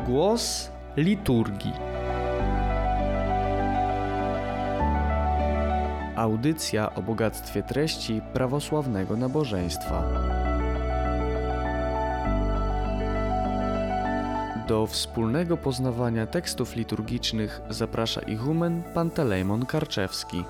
Głos liturgii. Audycja o bogactwie treści prawosławnego nabożeństwa. Do wspólnego poznawania tekstów liturgicznych zaprasza ichumen Pantelejmon Karczewski.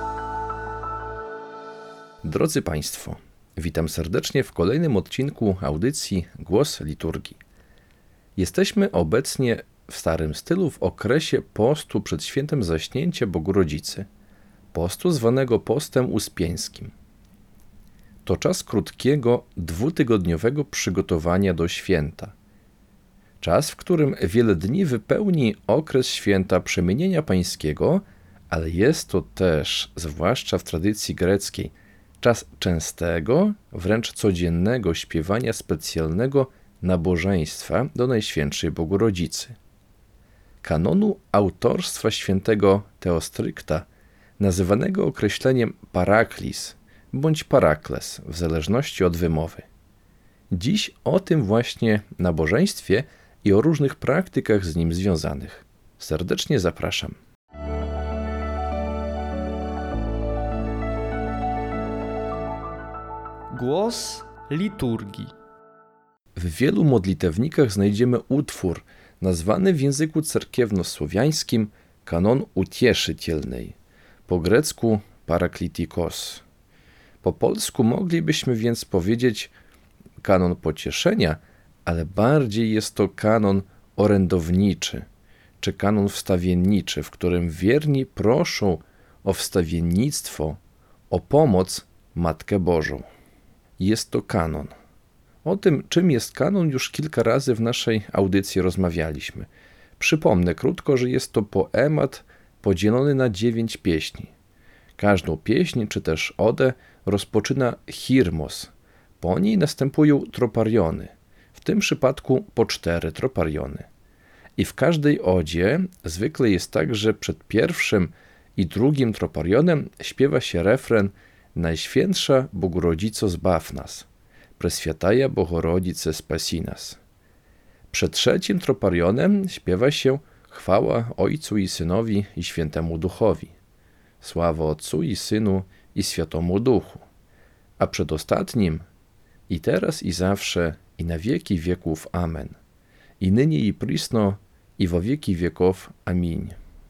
Drodzy Państwo, witam serdecznie w kolejnym odcinku audycji Głos liturgii. Jesteśmy obecnie w starym stylu w okresie postu przed świętem Zaśnięcia Bogu Rodzicy, postu zwanego postem uspieńskim. To czas krótkiego, dwutygodniowego przygotowania do święta. Czas, w którym wiele dni wypełni okres święta Przemienienia Pańskiego, ale jest to też, zwłaszcza w tradycji greckiej, czas częstego, wręcz codziennego śpiewania specjalnego nabożeństwa do Najświętszej Bogu Rodzicy. Kanonu autorstwa świętego Teostrykta, nazywanego określeniem paraklis bądź parakles, w zależności od wymowy. Dziś o tym właśnie nabożeństwie i o różnych praktykach z nim związanych. Serdecznie zapraszam. Głos liturgii. W wielu modlitewnikach znajdziemy utwór nazwany w języku cerkiewnosłowiańskim kanon utieszycielnej, po grecku paraklitikos. Po polsku moglibyśmy więc powiedzieć kanon pocieszenia, ale bardziej jest to kanon orędowniczy, czy kanon wstawienniczy, w którym wierni proszą o wstawiennictwo, o pomoc Matkę Bożą. Jest to kanon. O tym, czym jest kanon, już kilka razy w naszej audycji rozmawialiśmy. Przypomnę krótko, że jest to poemat podzielony na 9 pieśni. Każdą pieśń, czy też odę, rozpoczyna hirmos. Po niej następują tropariony. W tym przypadku po 4 tropariony. I w każdej odzie zwykle jest tak, że przed pierwszym i drugim troparionem śpiewa się refren Najświętsza Bogu Rodzico zbaw nas, Preswiataja Bohorodice spasi nas. Przed trzecim troparionem śpiewa się chwała Ojcu i Synowi i Świętemu Duchowi. Sława Otcu i Synu i Świętemu Duchu. A przed ostatnim i teraz i zawsze i na wieki wieków. Amen. I nyni i prisno i wo wieki wieków. Amin.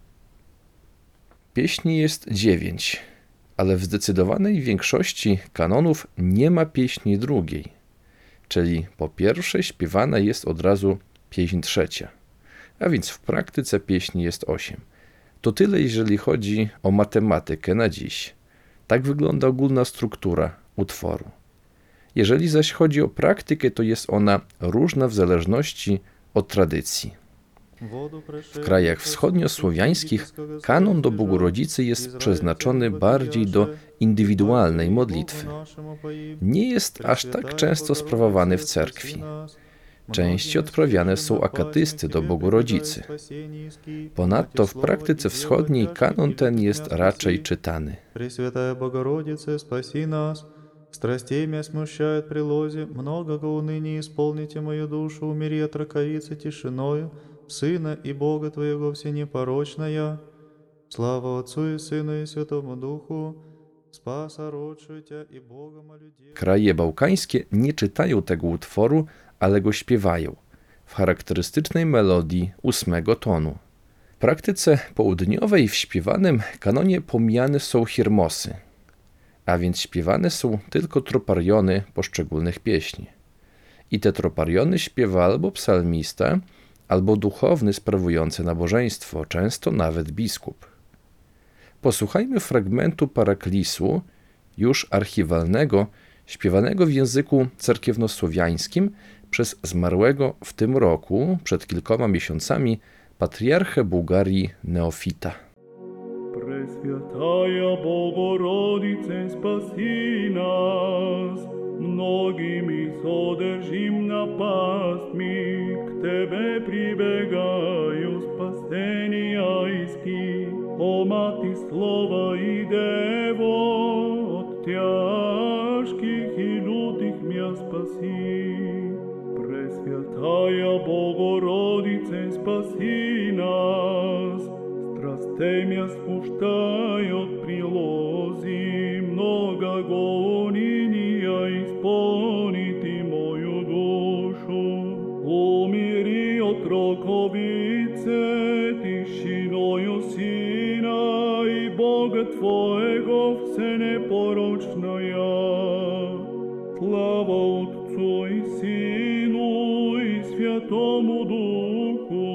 Pieśni jest 9, ale w zdecydowanej większości kanonów nie ma pieśni drugiej, czyli po pierwsze śpiewana jest od razu pieśń trzecia, a więc w praktyce pieśni jest 8. To tyle, jeżeli chodzi o matematykę na dziś. Tak wygląda ogólna struktura utworu. Jeżeli zaś chodzi o praktykę, to jest ona różna w zależności od tradycji. W krajach wschodniosłowiańskich kanon do Bogu Rodzicy jest przeznaczony bardziej do indywidualnej modlitwy. Nie jest aż tak często sprawowany w cerkwi. Częściej odprawiane są akatysty do Bogu Rodzicy. Ponadto w praktyce wschodniej kanon ten jest raczej czytany. Пресвятая Богородице, спаси нас. Страстей меня смущает прилозе, многого уныния исполните мою душу, умери от раковицы тишиною, Сына и Бога Твоего всенепорочная. Слава Отцу и Сыну и Святому Духу, Спаса родшую Тя и Бога молю. Kraje bałkańskie nie czytają tego utworu, ale go śpiewają w charakterystycznej melodii 8 tonu. W praktyce południowej w śpiewanym kanonie pomijane są hirmosy, a więc śpiewane są tylko tropariony poszczególnych pieśni. I te tropariony śpiewa albo psalmista, albo duchowny sprawujący nabożeństwo, często nawet biskup. Posłuchajmy fragmentu paraklisu, już archiwalnego, śpiewanego w języku cerkiewnosłowiańskim przez zmarłego w tym roku, przed kilkoma miesiącami, patriarchę Bułgarii Neofita. Пресвятая Богородице, спаси нас, многими содержим напастми, к Тебе прибегаю, спасения иски, о Мати Слова и Дево, от тяжких и лютых мя спаси. Пресвятая Пресвятая Богородице, спаси нас. Страстей мя спущают прилози, много гониния исполнити мою душу. Умири от роковице, тишиною Сина и Бога Твоего всенепорочная. Слава Отцу и Сину и Святому Духу.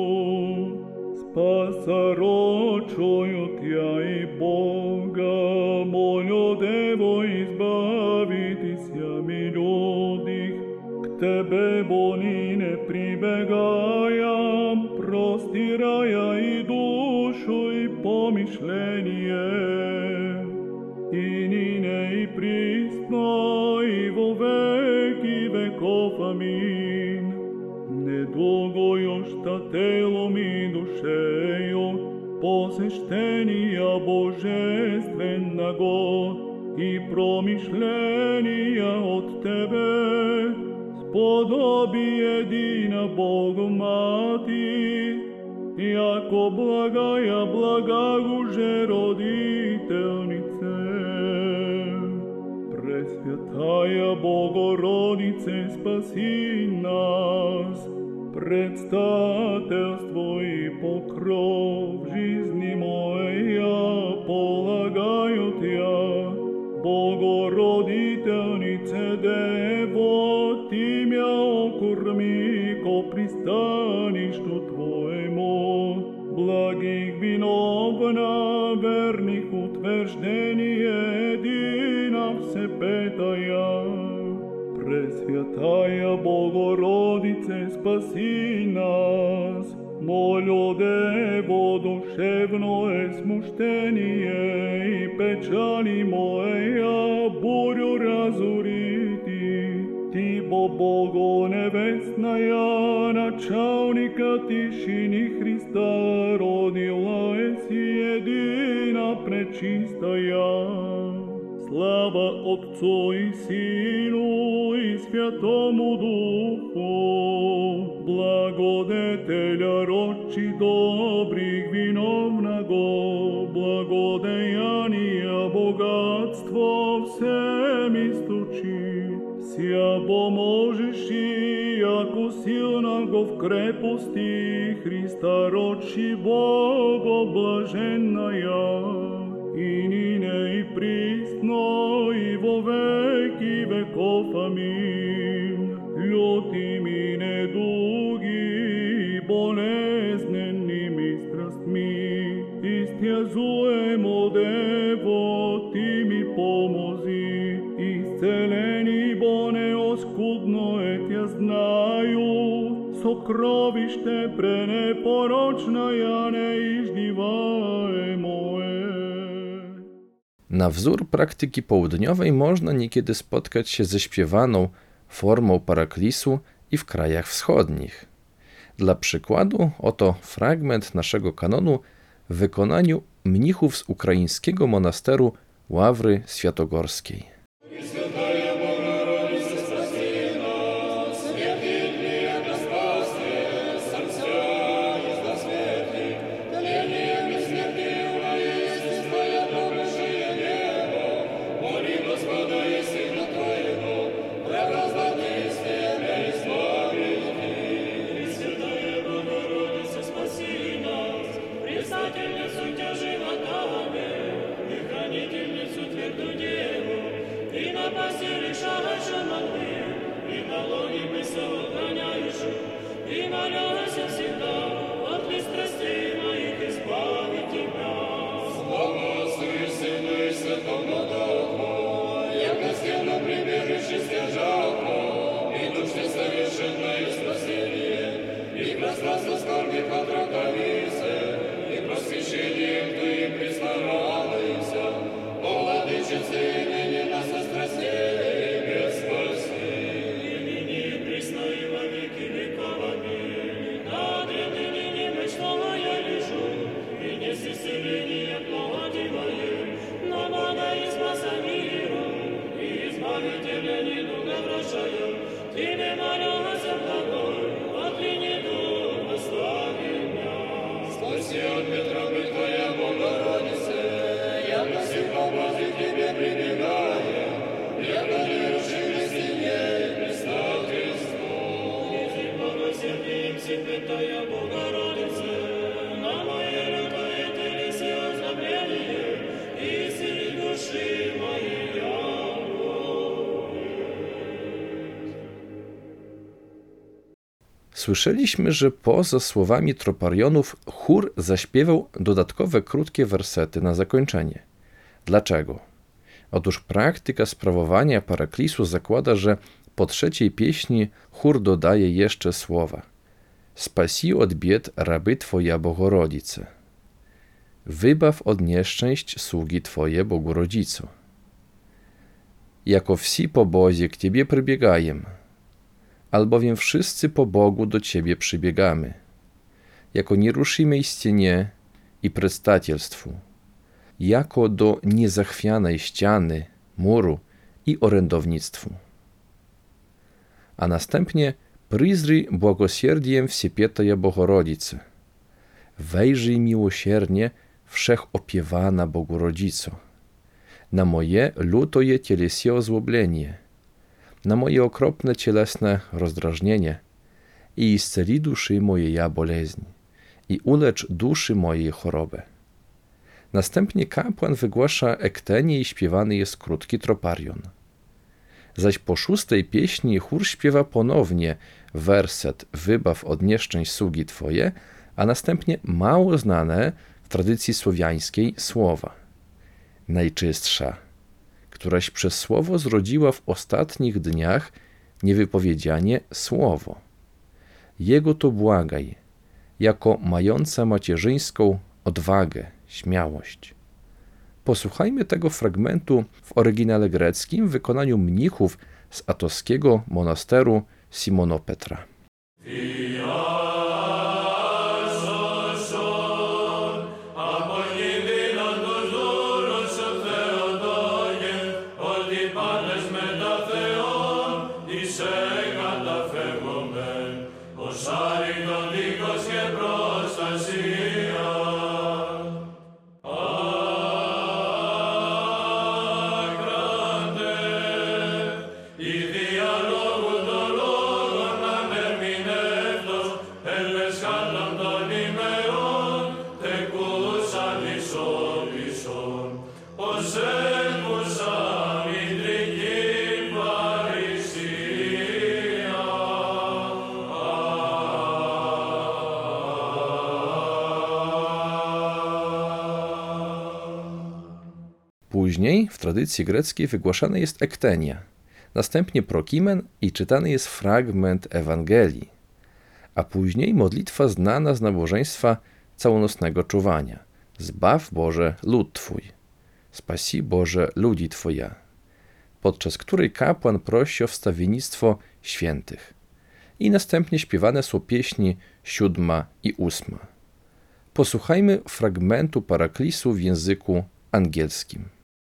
Спаса рочою Тя и Бога, молю Дево избавитеся ми людих. К Тебе, бонине, прибегаям, простирая и душу, и помишление. И нине, и присно, и во веки веков. Амин. Недолго još телом и душею посещения божественного и промишления от Тебе, сподоби едина Богу Мати, яко благая благогуже родительнице. Пресвятая Богородице, спаси нас, предстательство и покров жизни моя полагаю Тя. Богородительнице Дево, Ти мя окорми ко пристанищу Твоему, благих виновна, верних утверждение, едина всепетая. Пресвятая Богородице, спаси нас, молю Дево, душевное смущение и печали моя бурю разурити. Ти, Бого небесная, началника тишини Христа, родила еси едина пречистая. Слава Отцу и Сину и Святому Духу, благодетеля рочи добрих виновного, благодеяния богатство всем источи. Ся поможешь и, яко силного в крепости Христа рочи Бого блаженная. И нине и присно, и во веки веков. Амин. Лютими недуги и болезненными страстми истязуемо Дево, Ти ми помози. Исцелени боне оскудно Тя знаю, сокровище пренепорочная не издеваемо. Na wzór praktyki południowej można niekiedy spotkać się ze śpiewaną formą paraklisu i w krajach wschodnich. Dla przykładu oto fragment naszego kanonu w wykonaniu mnichów z ukraińskiego monasteru Ławry Świętogorskiej. Спасительницу тя животами, и хранительницу тверду деву, Słyszeliśmy, że poza słowami troparionów chór zaśpiewał dodatkowe krótkie wersety na zakończenie. Dlaczego? Otóż praktyka sprawowania paraklisu zakłada, że po trzeciej pieśni chór dodaje jeszcze słowa: Spasi od bied raby Twoja Bogorodice. Wybaw od nieszczęść sługi Twoje Bogorodzico. Jako wsi po Bozie k Ciebie przybiegajem, albowiem wszyscy po Bogu do Ciebie przybiegamy, jako nieruszymej ścianie i przedstawicielstwu, jako do niezachwianej ściany, muru i orędownictwu. A następnie przyzryj błogosierdziem Wsiepietaja Bogorodice. Wejrzyj miłosiernie wszechopiewana Bogorodzico, na moje lutoje cielesie ozłoblenie, na moje okropne cielesne rozdrażnienie i isceli duszy mojej ja boleźń i ulecz duszy mojej chorobę. Następnie kapłan wygłasza ektenię i śpiewany jest krótki troparion. Zaś po szóstej pieśni chór śpiewa ponownie werset Wybaw od nieszczęść sługi Twoje, a następnie mało znane w tradycji słowiańskiej słowa: Najczystsza, któraś przez słowo zrodziła w ostatnich dniach niewypowiedzianie słowo. Jego to błagaj, jako mająca macierzyńską odwagę, śmiałość. Posłuchajmy tego fragmentu w oryginale greckim w wykonaniu mnichów z atowskiego monasteru Simonopetra. Później w tradycji greckiej wygłaszana jest ektenia, następnie prokimen i czytany jest fragment Ewangelii, a później modlitwa znana z nabożeństwa całonocnego czuwania: Zbaw Boże lud Twój, spasi Boże ludzi Twoja, podczas której kapłan prosi o wstawiennictwo świętych. I następnie śpiewane są pieśni 7 i 8. Posłuchajmy fragmentu paraklisu w języku angielskim.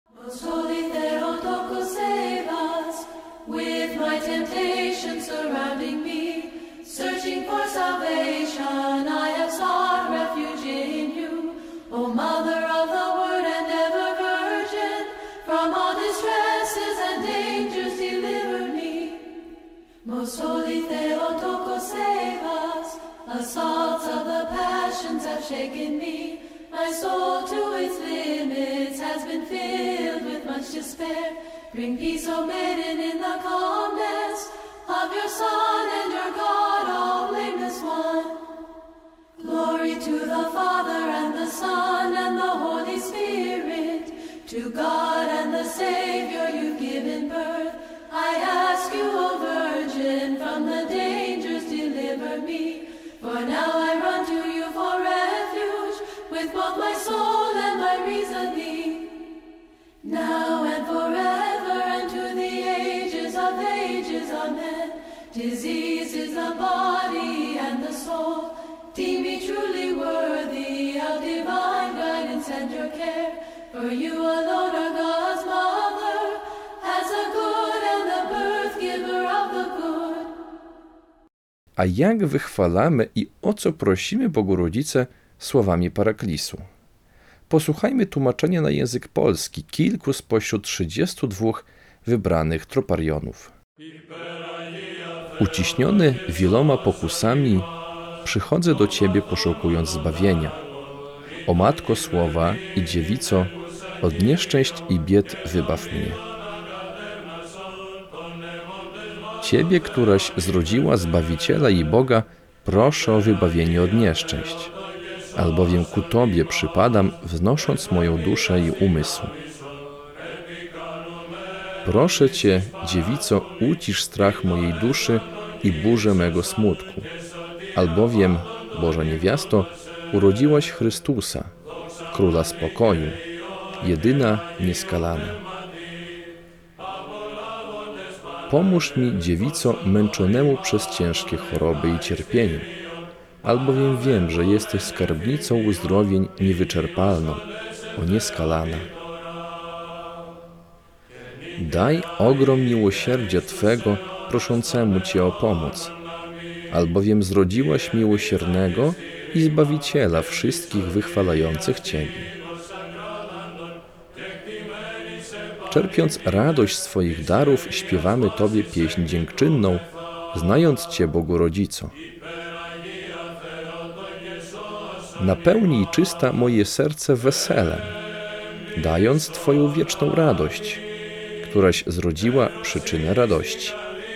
Most holy Theotokos, save us. Assaults of the passions have shaken me. My soul to its limits has been filled with much despair. Bring peace, O maiden, in the calmness of your Son and your God, all blameless one. Glory to the Father and the Son and the Holy Spirit. To God and the Savior you've given birth. I ask you, O Virgin, from the dangers deliver me. For now I run to you for refuge, with both my soul and my reasoning. Now and forever and to the ages of ages, amen. Disease is the body and the soul. Deem me truly worthy of divine guidance and your care. For you alone are God's mother, as the good and the birth giver of the good. A jak wychwalamy i o co prosimy Bogorodzicę słowami paraklisu? Posłuchajmy tłumaczenia na język polski kilku spośród 32 wybranych troparionów. Uciśniony wieloma pokusami, przychodzę do Ciebie poszukując zbawienia. O Matko Słowa i Dziewico, od nieszczęść i bied wybaw mnie. Ciebie, któraś zrodziła Zbawiciela i Boga, proszę o wybawienie od nieszczęść, albowiem ku Tobie przypadam, wznosząc moją duszę i umysł. Proszę Cię, dziewico, ucisz strach mojej duszy i burzę mego smutku, albowiem, Boża Niewiasto, urodziłaś Chrystusa, Króla Spokoju, jedyna nieskalana. Pomóż mi, dziewico, męczonemu przez ciężkie choroby i cierpienie, albowiem wiem, że jesteś skarbnicą uzdrowień niewyczerpalną, o nieskalana. Daj ogrom miłosierdzia Twego proszącemu Cię o pomoc, albowiem zrodziłaś miłosiernego i Zbawiciela wszystkich wychwalających Ciebie. Czerpiąc radość z Twoich darów, śpiewamy Tobie pieśń dziękczynną, znając Cię, Bogu Rodzico. Napełnij czysta moje serce weselem, dając Twoją wieczną radość, któraś zrodziła przyczynę radości.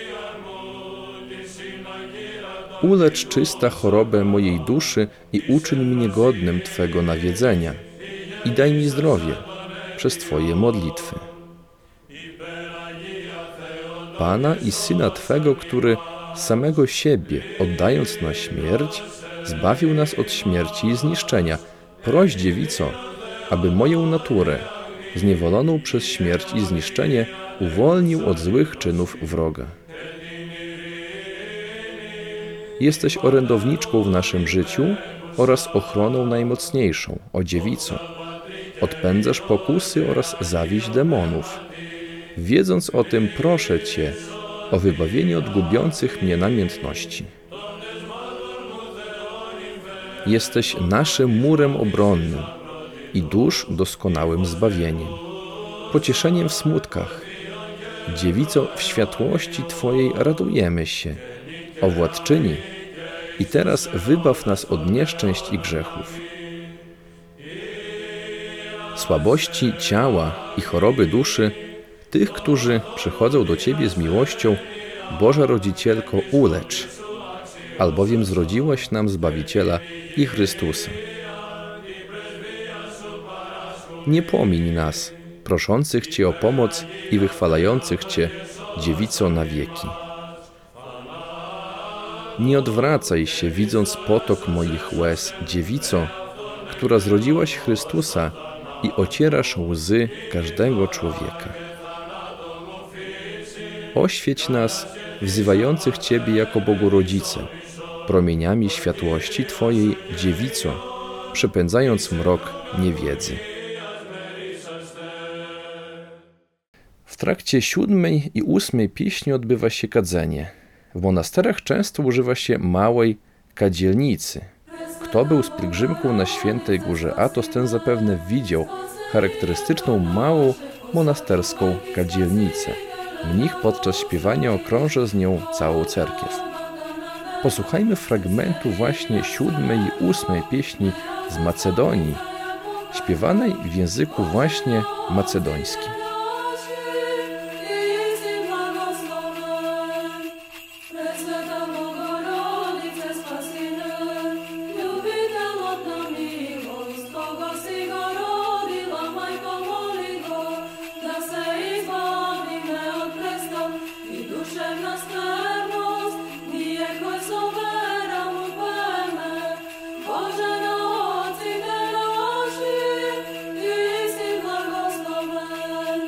Ulecz czysta chorobę mojej duszy i uczyń mnie godnym Twego nawiedzenia i daj mi zdrowie przez Twoje modlitwy. Pana i Syna Twego, który samego siebie, oddając na śmierć, zbawił nas od śmierci i zniszczenia. Proś, dziewico, aby moją naturę, zniewoloną przez śmierć i zniszczenie, uwolnił od złych czynów wroga. Jesteś orędowniczką w naszym życiu oraz ochroną najmocniejszą, o dziewico. Odpędzasz pokusy oraz zawiść demonów. Wiedząc o tym, proszę Cię o wybawienie od gubiących mnie namiętności. Jesteś naszym murem obronnym i dusz doskonałym zbawieniem, pocieszeniem w smutkach. Dziewico, w światłości Twojej radujemy się, o władczyni, i teraz wybaw nas od nieszczęść i grzechów. Słabości ciała i choroby duszy tych, którzy przychodzą do Ciebie z miłością, Boża Rodzicielko, ulecz, albowiem zrodziłaś nam Zbawiciela i Chrystusa. Nie pomiń nas, proszących Cię o pomoc i wychwalających Cię, dziewico, na wieki. Nie odwracaj się, widząc potok moich łez, dziewico, która zrodziłaś Chrystusa i ocierasz łzy każdego człowieka. Oświeć nas, wzywających Ciebie jako Bogu Rodzice, promieniami światłości Twojej, dziewico, przepędzając mrok niewiedzy. W trakcie 7. i 8. pieśni odbywa się kadzenie. W monasterach często używa się małej kadzielnicy. Kto był z pielgrzymką na Świętej Górze Athos, ten zapewne widział charakterystyczną małą monasterską kadzielnicę. Mnich podczas śpiewania okrąża z nią całą cerkiew. Posłuchajmy fragmentu właśnie 7. i 8. pieśni z Macedonii, śpiewanej w języku właśnie macedońskim. Boże, nocy teraz, Ty jesteś błogosławiony.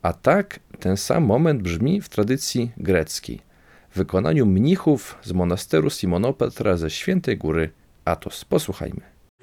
A tak ten sam moment brzmi w tradycji greckiej, w wykonaniu mnichów z monasteru Simonopetra ze Świętej Góry Athos. Posłuchajmy.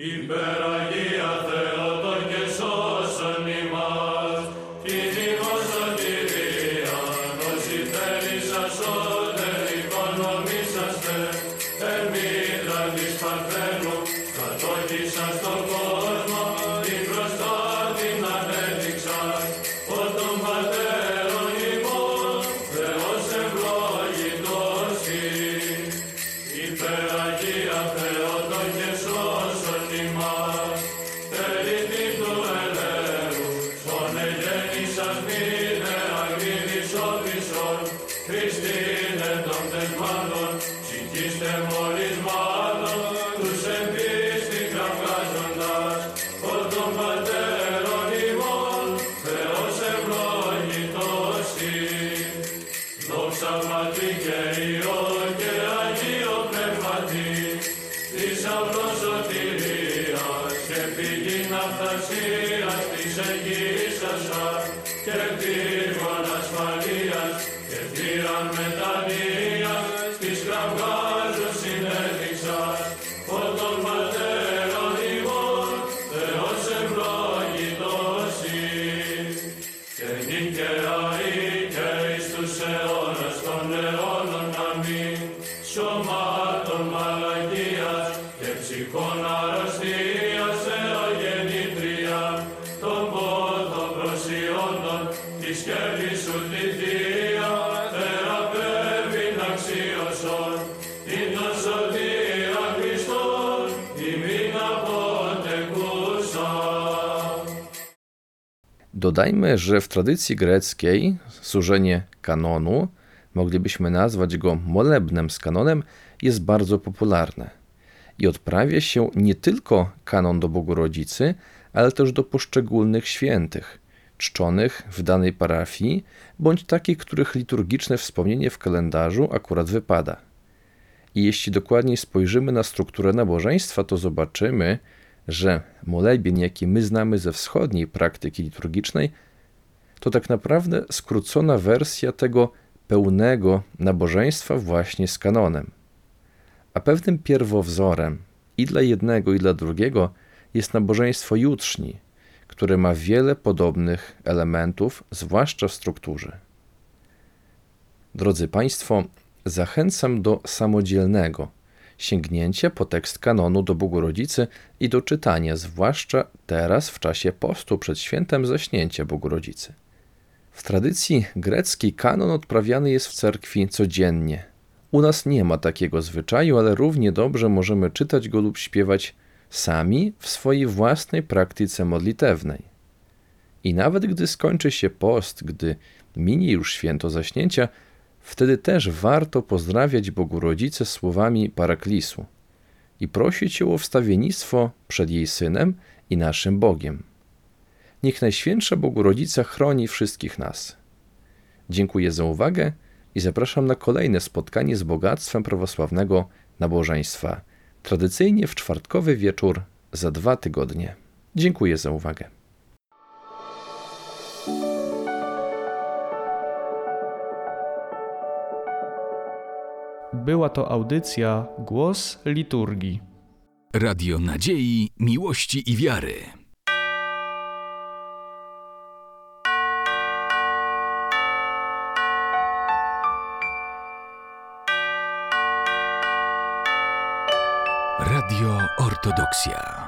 Dodajmy, że w tradycji greckiej służenie kanonu, moglibyśmy nazwać go molebnem z kanonem, jest bardzo popularne i odprawia się nie tylko kanon do Bogu Rodzicy, ale też do poszczególnych świętych, czczonych w danej parafii, bądź takich, których liturgiczne wspomnienie w kalendarzu akurat wypada. I jeśli dokładniej spojrzymy na strukturę nabożeństwa, to zobaczymy, że molebien, jaki my znamy ze wschodniej praktyki liturgicznej, to tak naprawdę skrócona wersja tego pełnego nabożeństwa właśnie z kanonem. A pewnym pierwowzorem i dla jednego, i dla drugiego jest nabożeństwo jutrzni, które ma wiele podobnych elementów, zwłaszcza w strukturze. Drodzy Państwo, zachęcam do samodzielnego sięgnięcia po tekst kanonu do Bogu Rodzicy i do czytania, zwłaszcza teraz w czasie postu przed świętem Zaśnięcia Bogu Rodzicy. W tradycji greckiej kanon odprawiany jest w cerkwi codziennie. U nas nie ma takiego zwyczaju, ale równie dobrze możemy czytać go lub śpiewać sami w swojej własnej praktyce modlitewnej. I nawet gdy skończy się post, gdy minie już święto Zaśnięcia, wtedy też warto pozdrawiać Bogu Rodzicę słowami paraklisu i prosić ją o wstawiennictwo przed jej Synem i naszym Bogiem. Niech Najświętsza Bogu Rodzica chroni wszystkich nas. Dziękuję za uwagę i zapraszam na kolejne spotkanie z bogactwem prawosławnego nabożeństwa, tradycyjnie w czwartkowy wieczór za 2 tygodnie. Dziękuję za uwagę. Była to audycja Głos Liturgii. Radio Nadziei, Miłości i Wiary. Radio Ortodoksja.